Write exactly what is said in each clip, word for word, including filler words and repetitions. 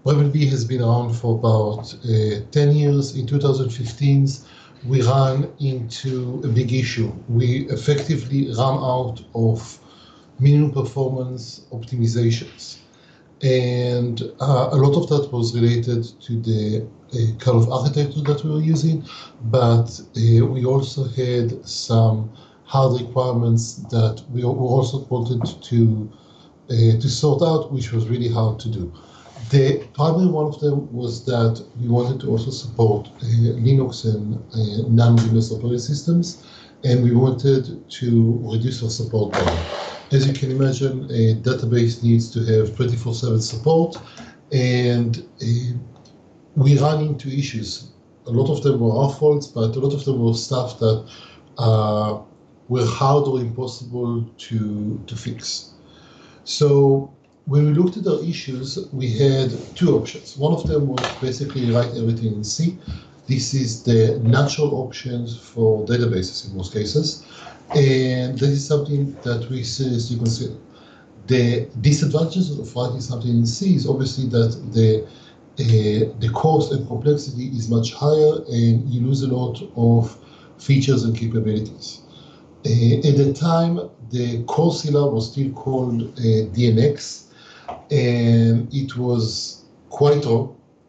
RabbitMQ has been around for about uh, ten years. In two thousand fifteen, we ran into a big issue. We effectively ran out of minimum performance optimizations. And uh, a lot of that was related to the uh, kind of architecture that we were using, but uh, we also had some hard requirements that we also wanted to uh, to sort out, which was really hard to do. The primary one of them was that we wanted to also support uh, Linux and uh, non-Linux operating systems, and we wanted to reduce our support time. As you can imagine, a database needs to have twenty-four seven support, and uh, we ran into issues. A lot of them were our faults, but a lot of them were stuff that uh, were hard or impossible to, to fix. So when we looked at our issues, we had two options. One of them was basically write everything in C. This is the natural options for databases in most cases. And this is something that we seriously consider. The disadvantages of writing something in C is obviously that the uh, the cost and complexity is much higher, and you lose a lot of features and capabilities. Uh, at the time, the core Scylla was still called uh, D N X, and it was quite raw.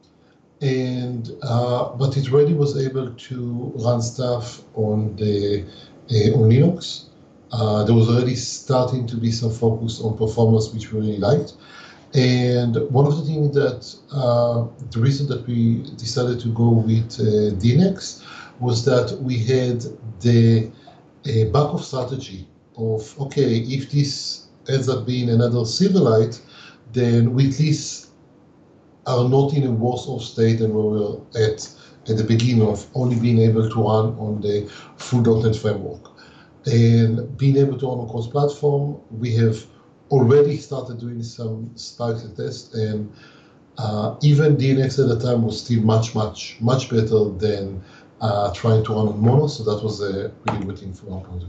And uh, but it really was able to run stuff on the uh, on Linux. Uh, there was already starting to be some focus on performance, which we really liked. And one of the things that uh, the reason that we decided to go with uh, D N X was that we had the uh, backup strategy of, okay, if this ends up being another Silverlight, then we at least are not in a worse off state than where we were at at the beginning of only being able to run on the full dot net framework. And being able to run on cross-platform, we have already started doing some spikes and tests, and uh, even D N X at the time was still much, much, much better than uh, trying to run on mono, so that was a really good thing from our point of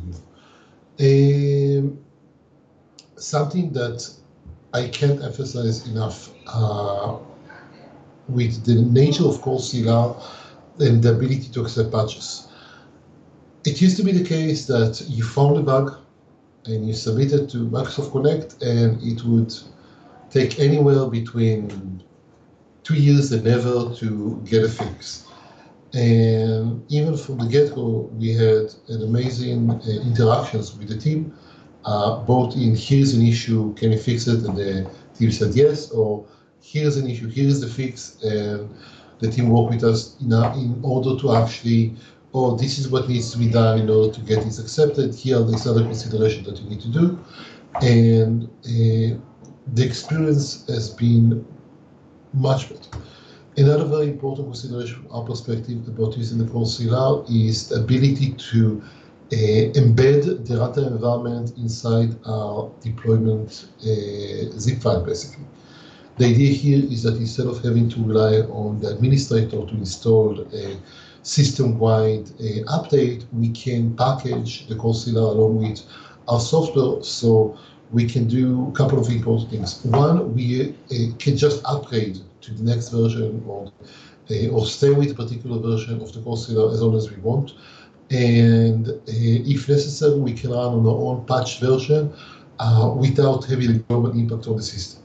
view. Um, something that I can't emphasize enough uh, with the nature of core Scylla and the ability to accept patches. It used to be the case that you found a bug and you submit it to Microsoft Connect, and it would take anywhere between two years and never to get a fix. And even from the get-go, we had an amazing uh, interactions with the team, uh, both in here's an issue, can you fix it? And the team said yes, or here's an issue, here's the fix, and the team worked with us in, a, in order to actually, oh, this is what needs to be done in order to get this accepted. Here are these other considerations that you need to do. And uh, the experience has been much better. Another very important consideration from our perspective about using the core Scylla is the ability to uh, embed the runtime environment inside our deployment uh, zip file, basically. The idea here is that instead of having to rely on the administrator to install a system-wide uh, update, we can package the core Scylla along with our software, so we can do a couple of important things. One, we uh, can just upgrade to the next version, or uh, or stay with a particular version of the core Scylla as long as we want. And uh, if necessary, we can run on our own patched version uh, without having a global impact on the system.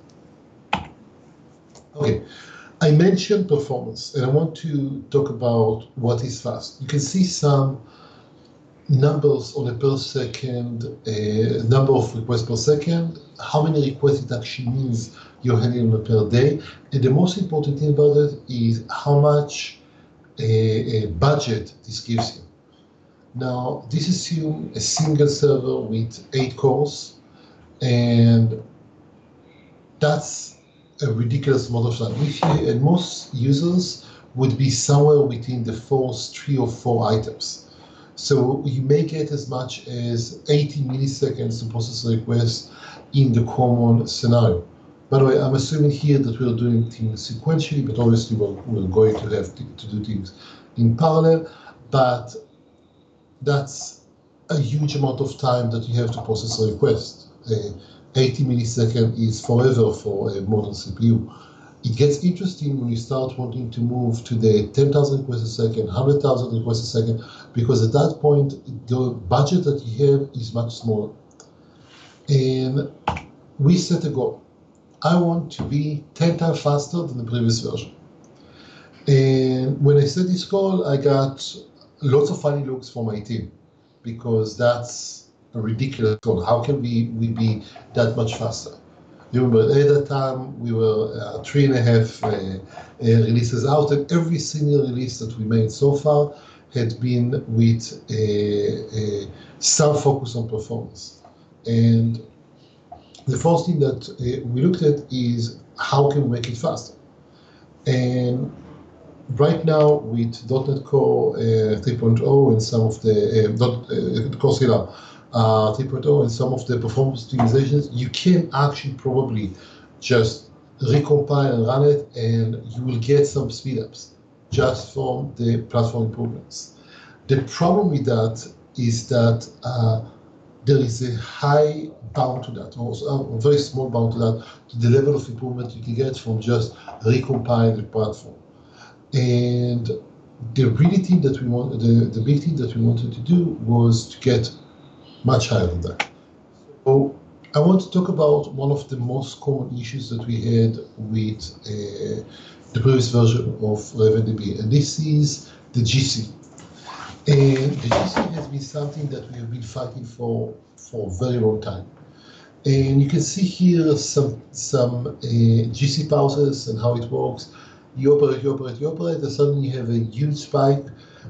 Okay. I mentioned performance, and I want to talk about what is fast. You can see some numbers on a per second, uh, number of requests per second, how many requests it actually means you're handling per day. And the most important thing about it is how much a, a budget this gives you. Now, this assumes a single server with eight cores, and that's a ridiculous amount of time. If you, and most users would be somewhere within the first three or four items. So you may get as much as eighty milliseconds to process a request in the common scenario. By the way, I'm assuming here that we're doing things sequentially, but obviously we're, we're going to have to, to do things in parallel, but that's a huge amount of time that you have to process a request. Uh, eighty milliseconds is forever for a modern C P U. It gets interesting when you start wanting to move to the ten thousand requests a second, one hundred thousand requests a second, because at that point, the budget that you have is much smaller. And we set a goal. I want to be ten times faster than the previous version. And when I set this goal, I got lots of funny looks from my team, because that's a ridiculous goal. How can we, we be that much faster? You remember at that time we were uh, three and a half uh, uh, releases out, and every single release that we made so far had been with a, a some focus on performance. And the first thing that uh, we looked at is how can we make it faster. And right now with dot NET Core uh, three point oh and some of the uh, dot, uh, Core Scala uh, three point oh and some of the performance optimizations, you can actually probably just recompile and run it, and you will get some speed ups just from the platform improvements. The problem with that is that uh, there is a high bound to that, or a very small bound to that, to the level of improvement you can get from just recompiling the platform. And the really thing that we want, the, the big thing that we wanted to do was to get much higher than that. So I want to talk about one of the most common issues that we had with uh, the previous version of RavenDB, and this is the G C. And the G C has been something that we have been fighting for for a very long time. And you can see here some some uh, G C pausers and how it works. You operate, you operate, you operate, and suddenly you have a huge spike,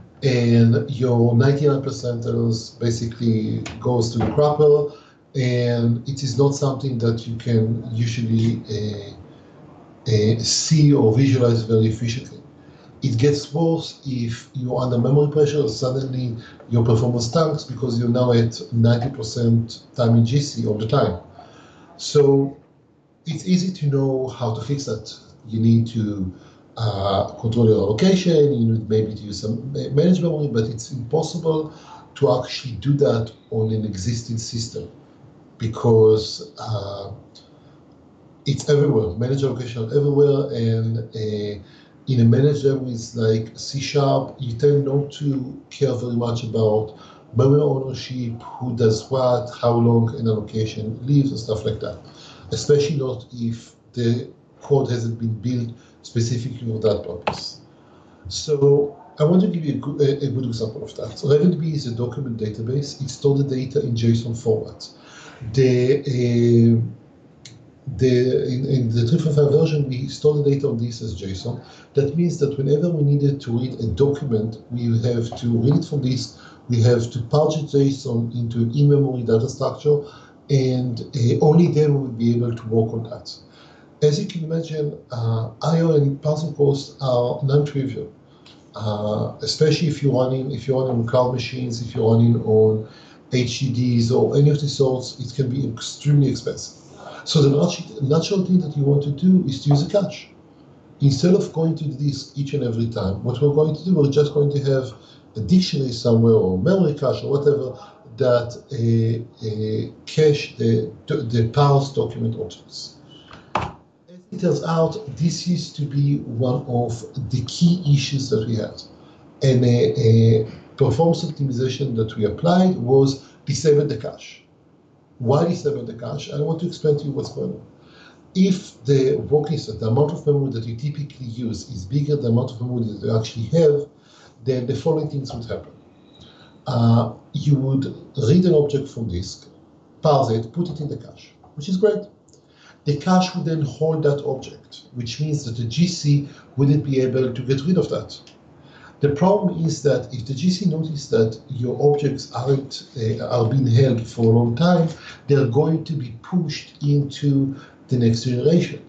and your ninety-nine percenters basically goes to the crapper, and it is not something that you can usually uh, uh, see or visualize very efficiently. It gets worse if you're under memory pressure. Suddenly your performance tanks because you're now at ninety percent time in G C all the time. So it's easy to know how to fix that. You need to uh, control your allocation, you need maybe to use some managed memory, but it's impossible to actually do that on an existing system because uh, it's everywhere. Managed allocation everywhere, and uh, in a managed language like C Sharp, you tend not to care very much about memory ownership, who does what, how long an allocation lives, and stuff like that. Especially not if the code hasn't been built specifically for that purpose. So I want to give you a good, a, a good example of that. So RavenDB is a document database. It stores the data in JSON format. The uh, The, in, in the three point five version, we store the data on this as JSON. That means that whenever we needed to read a document, we have to read it from this, we have to parse JSON into an in-memory data structure, and uh, only then we will be able to work on that. As you can imagine, uh, I O and parsing costs are non-trivial, uh, especially if you're running, if you're running on cloud machines, if you're running on H D Ds or any of the sorts, it can be extremely expensive. So the natural, natural thing that you want to do is to use a cache. Instead of going to this each and every time, what we're going to do, we're just going to have a dictionary somewhere or memory cache or whatever that uh, uh, cache the, the parsed document objects. As it turns out, this used to be one of the key issues that we had. And a, a performance optimization that we applied was disable the cache. Why disable the cache? I want to explain to you what's going on. If the working set, the amount of memory that you typically use is bigger than the amount of memory that you actually have, then the following things would happen. Uh, you would read an object from disk, parse it, put it in the cache, which is great. The cache would then hold that object, which means that the G C wouldn't be able to get rid of that. The problem is that if the G C notices that your objects aren't uh, are being held for a long time, they're going to be pushed into the next generation.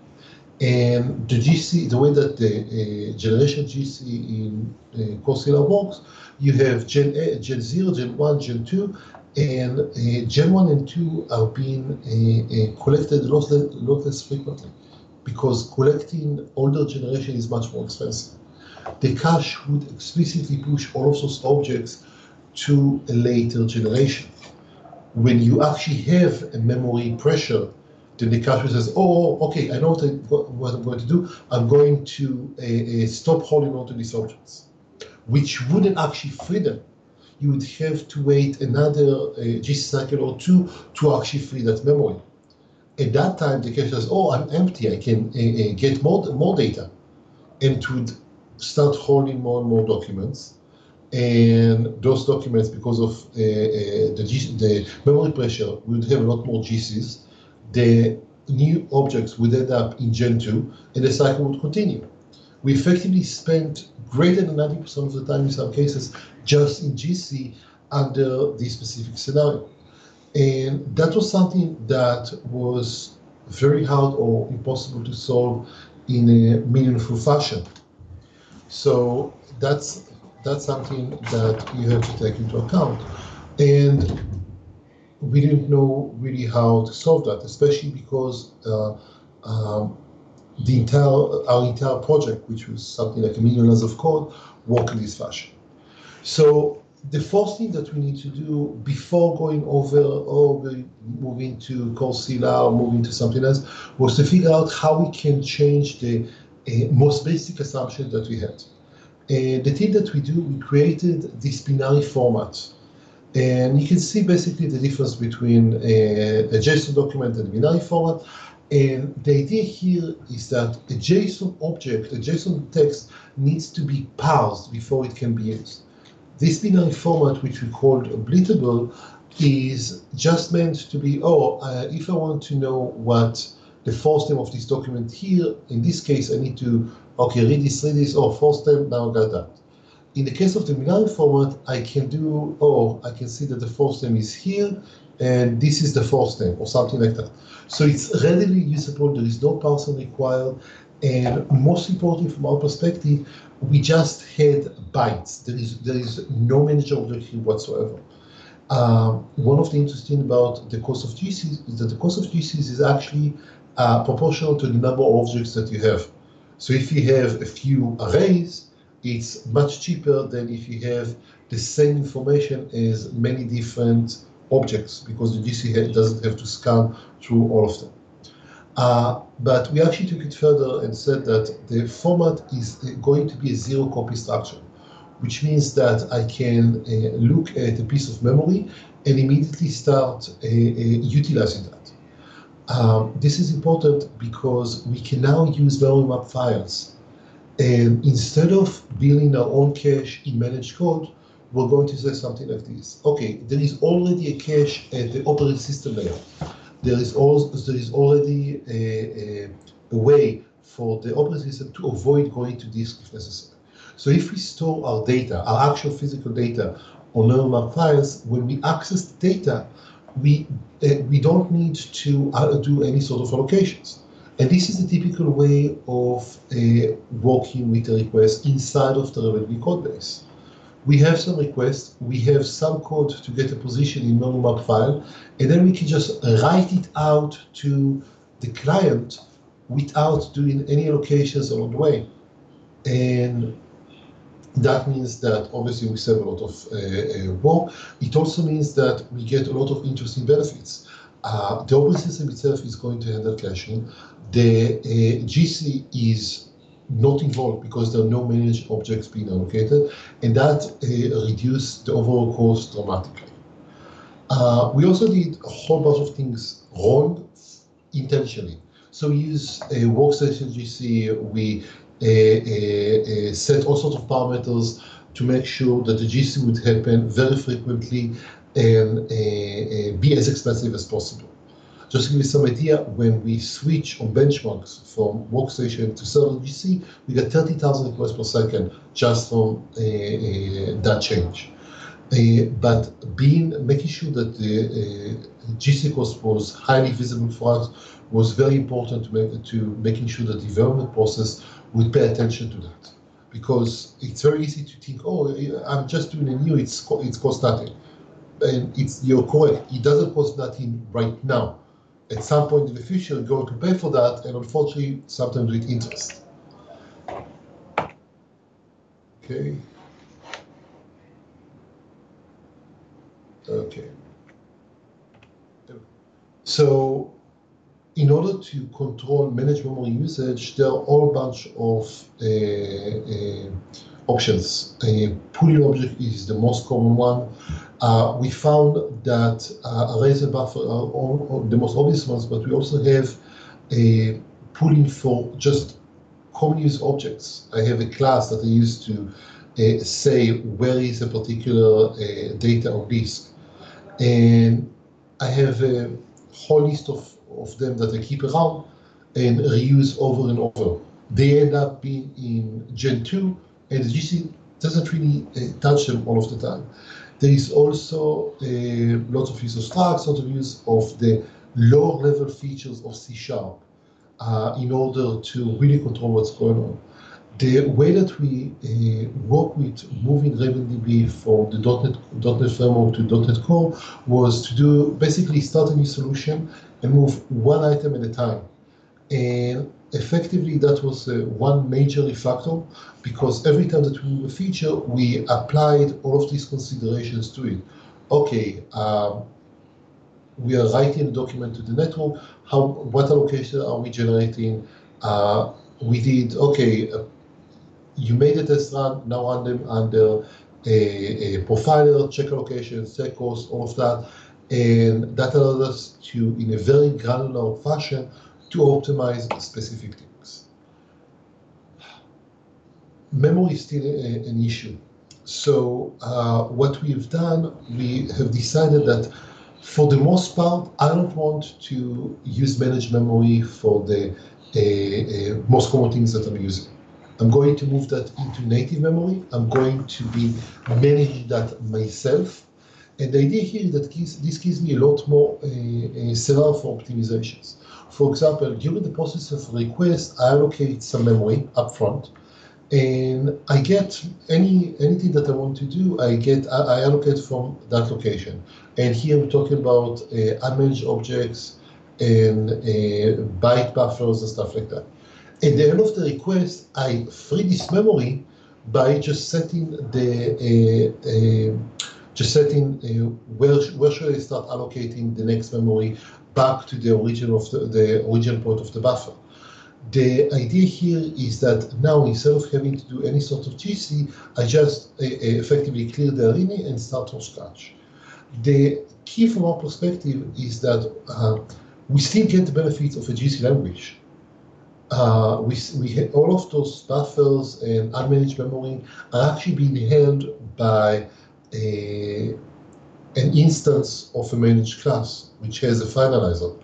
And the G C, the way that the uh, generation G C in uh, Core Scala works, you have Gen A, Gen zero, Gen one, Gen two, and uh, Gen one and two are being uh, uh, collected a lot less, lot less frequently because collecting older generation is much more expensive. The cache would explicitly push all of those objects to a later generation. When you actually have a memory pressure, then the cache says, oh, okay, I know what, I, what I'm going to do. I'm going to uh, uh, stop holding on to these objects, which wouldn't actually free them. You would have to wait another uh, G C cycle or two to actually free that memory. At that time, the cache says, oh, I'm empty. I can uh, uh, get more, more data. And it would start holding more and more documents. And those documents, because of uh, uh, the, G the memory pressure, would have a lot more G Cs. The new objects would end up in Gen two, and the cycle would continue. We effectively spent greater than ninety percent of the time in some cases just in G C under this specific scenario. And that was something that was very hard or impossible to solve in a meaningful fashion. So that's that's something that you have to take into account. And we didn't know really how to solve that, especially because uh, um, the entire our entire project, which was something like a million lines of code, worked in this fashion. So the first thing that we need to do before going over, oh, we're moving to Coursera or moving to something else, was to figure out how we can change the uh, most basic assumption that we had. And the thing that we do, we created this binary format. And you can see basically the difference between a, a JSON document and a binary format. And the idea here is that a JSON object, a JSON text, needs to be parsed before it can be used. This binary format, which we called blittable, is just meant to be, oh, uh, if I want to know what the first name of this document here, in this case, I need to, okay, read this, read this, oh, first name, now I got that. In the case of the binary format, I can do, oh, I can see that the first name is here, and this is the first name, or something like that. So it's readily usable, there is no parsing required, and most importantly from our perspective, we just had bytes. There is, there is no manager object here whatsoever. Um, one of the interesting about the cost of G Cs is that the cost of G Cs is actually uh, proportional to the number of objects that you have. So if you have a few arrays, it's much cheaper than if you have the same information as many different objects, because the G C doesn't have to scan through all of them. Uh, but we actually took it further and said that the format is going to be a zero copy structure, which means that I can uh, look at a piece of memory and immediately start uh, uh, utilizing that. Um, this is important because we can now use memory map files. And instead of building our own cache in managed code, we're going to say something like this. Okay, there is already a cache at the operating system layer. There is, also, there is already a, a, a way for the operating system to avoid going to disk if necessary. So if we store our data, our actual physical data on memory map files, when we access the data, we, uh, we don't need to uh, do any sort of allocations. And this is the typical way of uh, working with a request inside of the RabbitMQ code base. We have some requests, we have some code to get a position in memory map file, and then we can just write it out to the client without doing any allocations along the way. And that means that obviously we save a lot of uh, work. It also means that we get a lot of interesting benefits. Uh, the operating system itself is going to handle caching. The uh, G C is not involved because there are no managed objects being allocated, and that uh, reduced the overall cost dramatically. Uh, we also did a whole bunch of things wrong intentionally. So we use a workstation G C, we uh, uh, uh, set all sorts of parameters to make sure that the G C would happen very frequently and uh, uh, be as expensive as possible. Just to give you some idea, when we switch on benchmarks from workstation to server G C, we get thirty thousand requests per second just from uh, uh, that change. Uh, but being making sure that the uh, G C cost was highly visible for us was very important to, make, to making sure that the development process would pay attention to that. Because it's very easy to think, oh, I'm just doing a new, it's, it's cost nothing. And it's, you're correct, it doesn't cost nothing right now. At some point in the future, you're going to pay for that, and unfortunately, sometimes with interest. Okay. Okay. So, in order order to control manage memory usage, there are a whole bunch of uh, uh, options. A pooling object is the most common one. Uh, we found that uh, arrays and buffer are all, all the most obvious ones, but we also have a pooling for just common use objects. I have a class that I use to uh, say where is a particular uh, data on disk. And I have a whole list of, of them that I keep around and reuse over and over. They end up being in Gen two, and the G C doesn't really uh, touch them all of the time. There is also uh, lots of use of structs, lots of use of the lower level features of C sharp uh, in order to really control what's going on. The way that we uh, work with moving RavenDB from the .NET, .NET Framework to .NET Core was to do basically start a new solution and move one item at a time. And effectively, that was uh, one major refactor, because every time that we move a feature, we applied all of these considerations to it. Okay, um, we are writing a document to the network. How, what allocation are we generating? Uh, we did, okay, uh, you made a test run, now run them under a, a profiler, check allocation, check cost, all of that. And that allowed us to, in a very granular fashion, to optimize specific things. Memory is still a, an issue. So uh, what we've done, we have decided that for the most part, I don't want to use managed memory for the uh, uh, most common things that I'm using. I'm going to move that into native memory. I'm going to be managing that myself. And the idea here is that this gives me a lot more uh, uh, scenario for optimizations. For example, during the process of request, I allocate some memory upfront, and I get any anything that I want to do. I get I, I allocate from that location. And here we're talking about uh, unmanaged objects and uh, byte buffers and stuff like that. At the end of the request, I free this memory by just setting the uh, uh, just setting uh, where where should I start allocating the next memory back to the origin of the, the origin point of the buffer. The idea here is that now, instead of having to do any sort of G C, I just uh, effectively clear the arena and start from scratch. The key from our perspective is that uh, we still get the benefits of a G C language. Uh, we we all of those buffers and unmanaged memory are actually being held by a an instance of a managed class, which has a finalizer.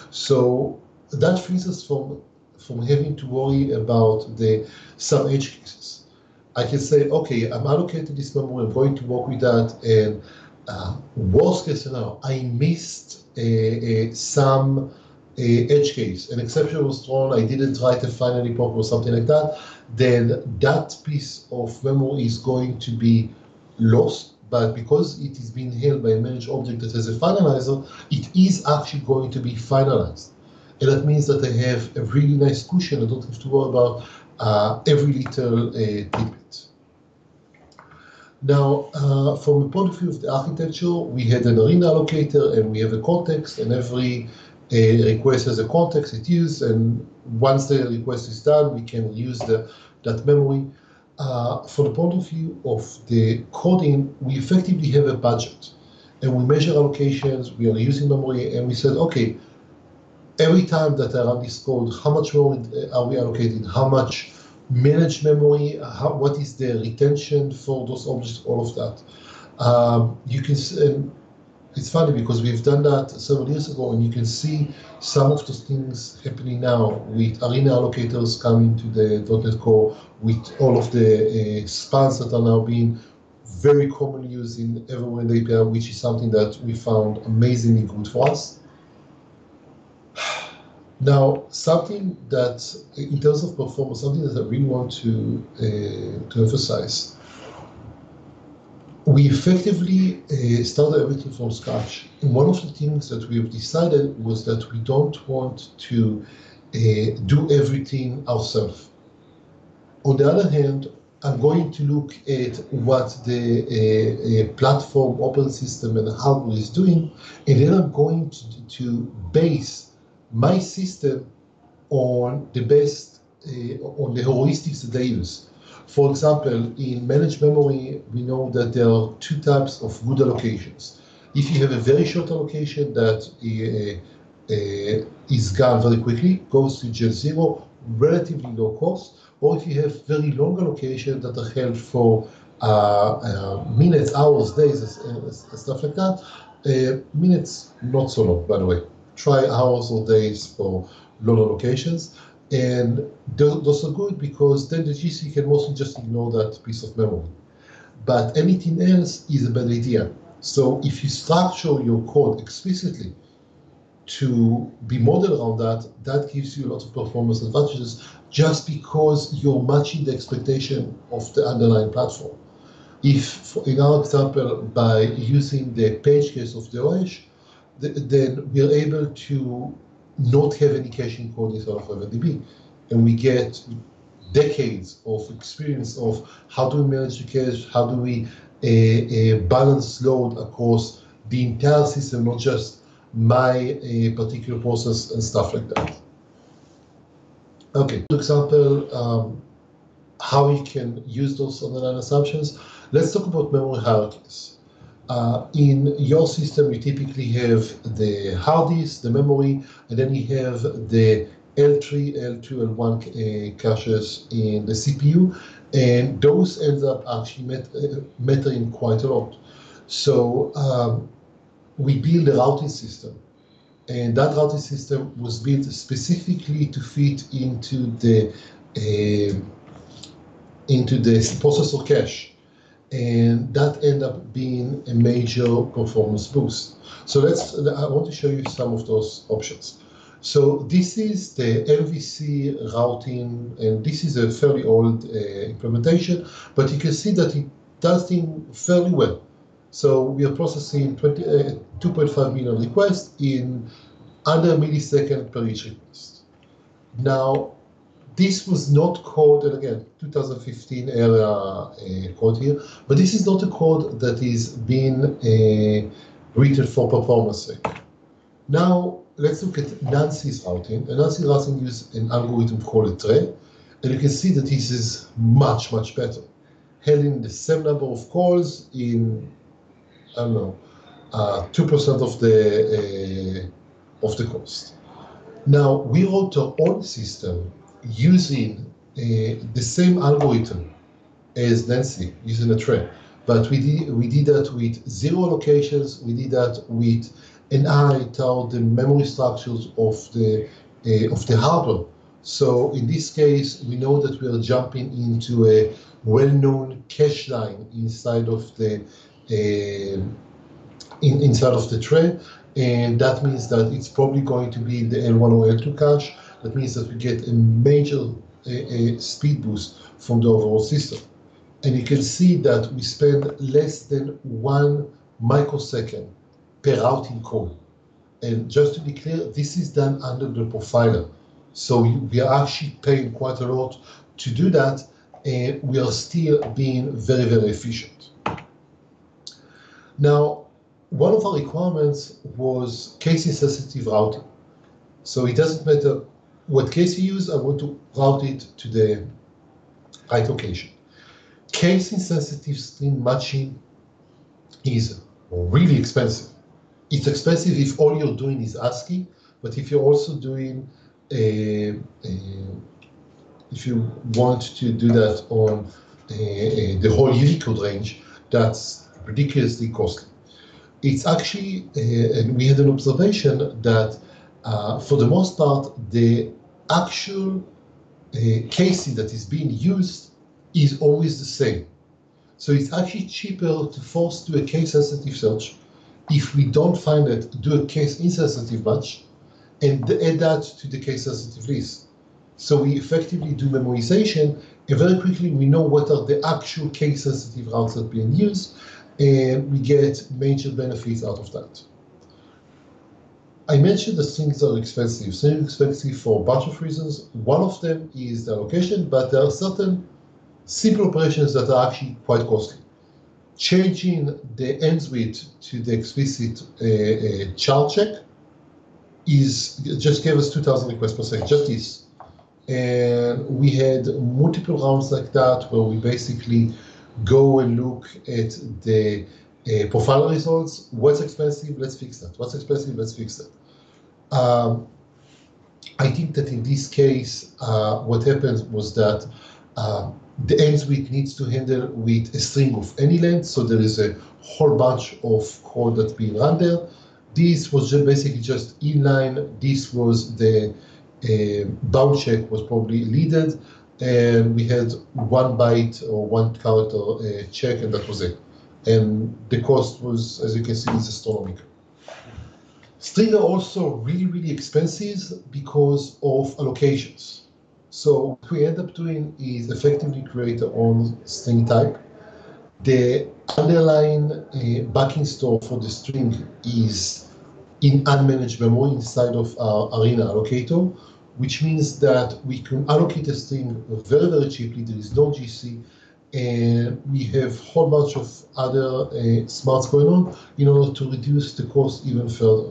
So that frees us from, from having to worry about the some edge cases. I can say, okay, I'm allocated this memory, I'm going to work with that, and uh, worst case scenario, I missed a, a, some a edge case, an exception was thrown, I didn't write a final report or something like that, then that piece of memory is going to be lost. But because it is being held by a managed object that has a finalizer, it is actually going to be finalized. And that means that I have a really nice cushion. I don't have to worry about uh, every little uh, tidbit. Now, uh, from the point of view of the architecture, we had an arena allocator and we have a context, and every uh, request has a context it uses, and once the request is done, we can use the, that memory. Uh, from the point of view of the coding, we effectively have a budget, and we measure allocations, we are using memory, and we said, okay, every time that I run this code, how much memory are we allocating, how much managed memory, how, what is the retention for those objects, all of that. Um, you can, and it's funny because we've done that several years ago, and you can see some of those things happening now with arena allocators coming to the .NET Core, with all of the uh, spans that are now being very commonly used in everywhere in the A P I, which is something that we found amazingly good for us. Now, something that, in terms of performance, something that I really want to, uh, to emphasize. We effectively uh, started everything from scratch. And one of the things that we have decided was that we don't want to uh, do everything ourselves. On the other hand, I'm going to look at what the uh, uh, platform, operating system, and hardware is doing, and then I'm going to, to base my system on the best, uh, on the heuristics that they use. For example, in managed memory, we know that there are two types of good allocations. If you have a very short allocation that uh, uh, is gone very quickly, goes to Gen zero, relatively low cost, or if you have very long allocations that are held for uh, uh, minutes, hours, days, and stuff like that. Uh, minutes, not so long, by the way. Try hours or days for long allocations. And those are good because then the G C can mostly just ignore that piece of memory. But anything else is a bad idea. So if you structure your code explicitly to be modeled around that, that gives you a lot of performance advantages just because you're matching the expectation of the underlying platform. If, in our example, by using the page case of the O S, then we're able to not have any caching code inside of RavenDB. And we get decades of experience of how do we manage the cache, how do we uh, uh, balance load across the entire system, not just my uh, particular process and stuff like that. Okay, for example, um, how you can use those underlying assumptions. Let's talk about memory hierarchies. Uh, in your system, you typically have the hard disk, the memory, and then you have the L three, L two, L one uh, caches in the C P U, and those end up actually met, uh, mattering quite a lot. So um, we build a routing system, and that routing system was built specifically to fit into the uh, into the processor cache. And that ended up being a major performance boost. So let's, I want to show you some of those options. So this is the M V C routing, and this is a fairly old uh, implementation, but you can see that it does things fairly well. So we are processing two point five million requests in under a millisecond per each request. Now, this was not code, and again, two thousand fifteen era uh, code here, but this is not a code that is being uh, written for performance sake. Now, let's look at Nancy's routing. And Nancy's routing uses an algorithm called a tray, and you can see that this is much, much better. Handling the same number of calls in, I don't know, uh, two percent of the, uh, of the cost. Now, we wrote our own system using uh, the same algorithm as Nancy, using a tray. But we did, we did that with zero allocations, we did that with an eye toward the memory structures of the, uh, of the hardware. So in this case, we know that we are jumping into a well-known cache line inside of the, uh, in, inside of the tray. And that means that it's probably going to be the L one or L two cache. That means that we get a major a, a speed boost from the overall system. And you can see that we spend less than one microsecond per routing call. And just to be clear, this is done under the profiler. So we are actually paying quite a lot to do that, and we are still being very, very efficient. Now, one of our requirements was case-insensitive routing. So it doesn't matter what case you use, I want to route it to the right location. Case-insensitive string matching is really expensive. It's expensive if all you're doing is ASCII, but if you're also doing a, a if you want to do that on a, a, the whole Unicode range, that's ridiculously costly. It's actually, uh, and we had an observation that uh, for the most part, the actual uh, casing that is being used is always the same. So it's actually cheaper to force do a case-sensitive search. If we don't find it, do a case-insensitive match, and add that to the case-sensitive list. So we effectively do memorization, and very quickly we know what are the actual case-sensitive routes that are being used, and we get major benefits out of that. I mentioned that strings are expensive. Strings are expensive for a bunch of reasons. One of them is the allocation, but there are certain simple operations that are actually quite costly. Changing the ends width to the explicit uh, uh, char check is just gave us two thousand requests per second, just this. And we had multiple rounds like that where we basically go and look at the uh, profile results. What's expensive? Let's fix that. What's expensive? Let's fix that. Um, I think that in this case, uh, what happened was that uh, the end suite needs to handle with a string of any length. So there is a whole bunch of code that's being run there. This was just basically just inline. This was the uh, bound check was probably leaded, and we had one byte or one character uh, check, and that was it. And the cost was, as you can see, is astronomical. Strings are also really, really expensive because of allocations. So what we end up doing is effectively create our own string type. The underlying uh, backing store for the string is in unmanaged memory inside of our Arena allocator, which means that we can allocate a string very, very cheaply. There is no G C, and we have a whole bunch of other uh, smarts going on in order to reduce the cost even further.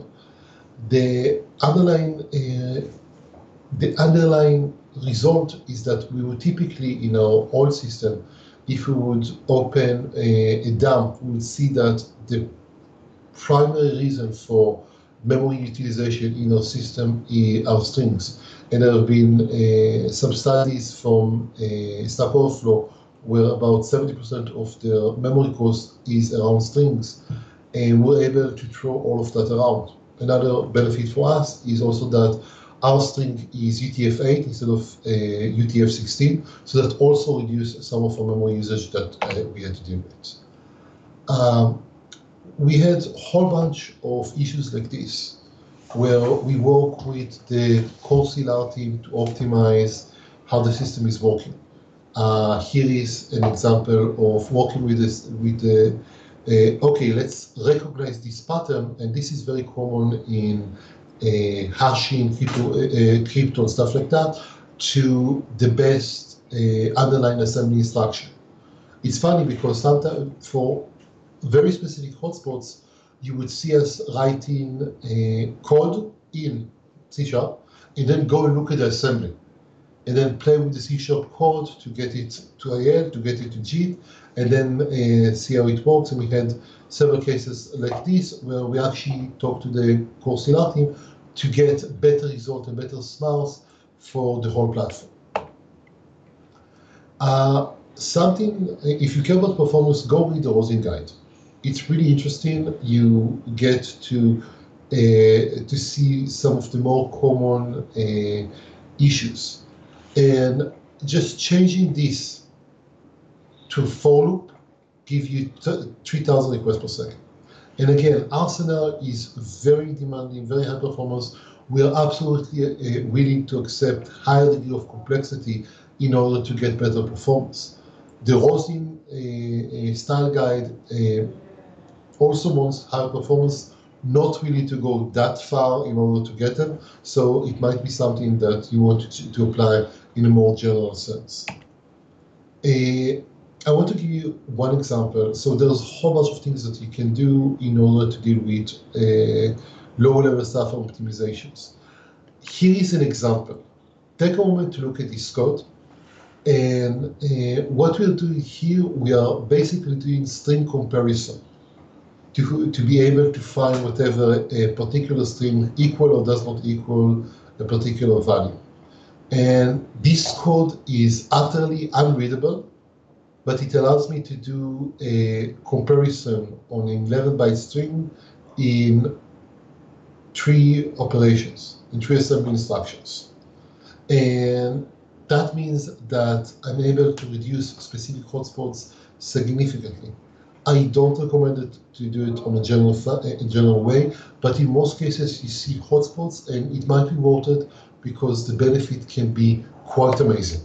The underlying, uh, the underlying result is that we would typically, in our old system, if we would open a, a dump, we would see that the primary reason for memory utilization in our system are strings. And there have been uh, some studies from uh, Stack Overflow where about seventy percent of their memory cost is around strings. And we're able to throw all of that around. Another benefit for us is also that our string is U T F eight instead of uh, U T F sixteen, so that also reduces some of our memory usage that uh, we had to deal with. Um, we had a whole bunch of issues like this, where we work with the core C L R team to optimize how the system is working. Uh, here is an example of working with this with the Uh, okay, let's recognize this pattern, and this is very common in uh, hashing, crypto, uh, crypto, and stuff like that, to the best uh, underlying assembly instruction. It's funny because sometimes for very specific hotspots, you would see us writing a code in C sharp, and then go and look at the assembly, and then play with the C sharp code to get it to A L, to get it to G, and then uh, see how it works. And we had several cases like this where we actually talked to the core C L R team to get better result and better smarts for the whole platform. Uh, something, if you care about performance, go read the Rosin guide. It's really interesting. You get to uh, to see some of the more common uh, issues. And just changing this to for loop give you three thousand requests per second. And again, Arsenal is very demanding, very high performance. We are absolutely uh, willing to accept higher degree of complexity in order to get better performance. The Rosin uh, uh, style guide uh, also wants higher performance, not really to go that far in order to get them. So it might be something that you want to, to apply in a more general sense. Uh, I want to give you one example. So there's a whole bunch of things that you can do in order to deal with uh, low-level stuff and optimizations. Here is an example. Take a moment to look at this code. And uh, what we're doing here, we are basically doing string comparison to, to be able to find whatever a particular string equal or does not equal a particular value. And this code is utterly unreadable, but it allows me to do a comparison on an eleven byte string in three operations, in three assembly instructions. And that means that I'm able to reduce specific hotspots significantly. I don't recommend it to do it on a general, a general way, but in most cases you see hotspots, and it might be worth it because the benefit can be quite amazing.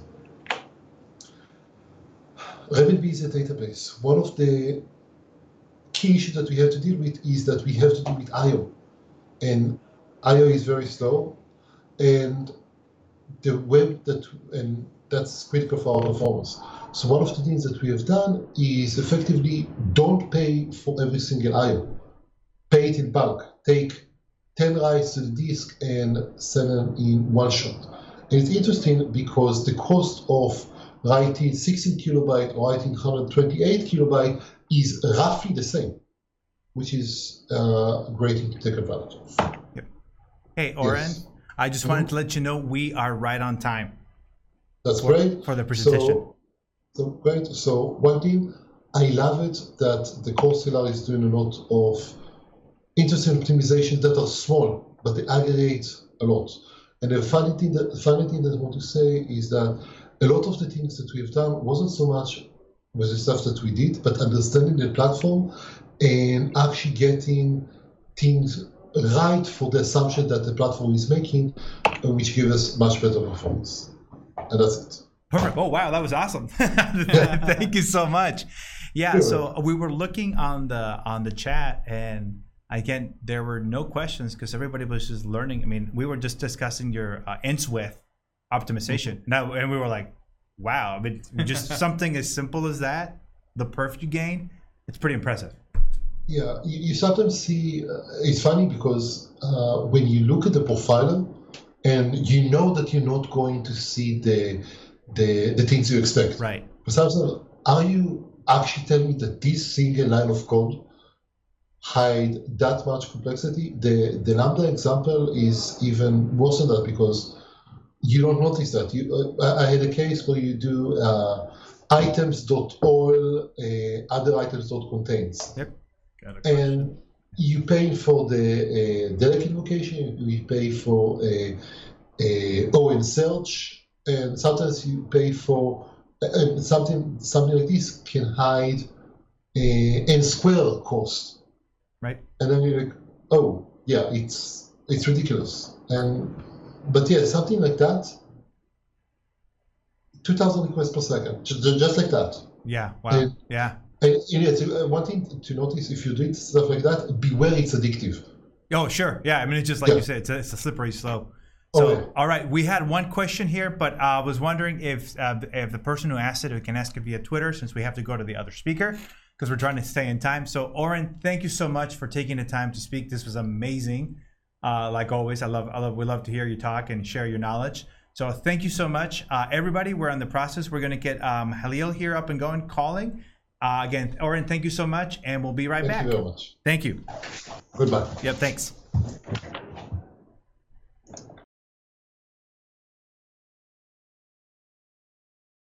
RabbitB is a database. One of the key issues that we have to deal with is that we have to deal with I O. And I O is very slow, and the web that, and that's critical for our performance. So one of the things that we have done is effectively don't pay for every single I O. Pay it in bulk. Take ten writes to the disk and send them in one shot. And it's interesting because the cost of writing sixteen kilobyte or writing one hundred twenty-eight kilobyte is roughly the same, which is uh, a great thing to take advantage of. Yep. Hey, Oren, yes. I just wanted mm-hmm. to let you know we are right on time. That's for, great. For the presentation. So, so great. So one thing, I love it that the Coursera is doing a lot of interesting optimizations that are small, but they aggregate a lot. And the funny thing that the funny thing that I want to say is that a lot of the things that we've done wasn't so much with the stuff that we did, but understanding the platform and actually getting things right for the assumption that the platform is making, which gives us much better performance. And that's it. Perfect. Oh, wow. That was awesome. Thank you so much. Yeah. Sure. So we were looking on the on the chat, and again, there were no questions because everybody was just learning. I mean, we were just discussing your uh, ends width optimization. Mm-hmm. Now, and we were like, wow. I mean, just something as simple as that, the perf you gain, it's pretty impressive. Yeah. You, you sometimes see, uh, it's funny because uh, when you look at the profiler, and you know that you're not going to see the the, the things you expect. Right. But sometimes, are you actually telling me that this single line of code hide that much complexity? The the Lambda example is even worse than that because you don't notice that. You, uh, I had a case where you do uh, items.all, uh, other items.contains. Yep. And you pay for the uh, direct invocation, you pay for a, a O N search, and sometimes you pay for uh, something something like this can hide a n square cost. Right. And then you're like, oh yeah, it's it's ridiculous. And but yeah, something like that, two thousand requests per second, just, just like that. Yeah. Wow. And, yeah. And, and yeah, so, uh, one thing to notice if you do stuff like that, beware it's addictive. Oh, sure. Yeah. I mean, it's just like yeah. you said, it's a, it's a slippery slope. So, oh, yeah. All right, we had one question here, but I uh, was wondering if uh, if the person who asked it, we can ask it via Twitter since we have to go to the other speaker because we're trying to stay in time. So, Oren, thank you so much for taking the time to speak. This was amazing. Uh, like always, I love, I love, we love to hear you talk and share your knowledge. So, thank you so much, uh, everybody. We're in the process. We're going to get um, Halil here up and going, calling. Uh, again, Oren, thank you so much, and we'll be right thank back. Thank you very much. Thank you. Goodbye. Yep. Thanks.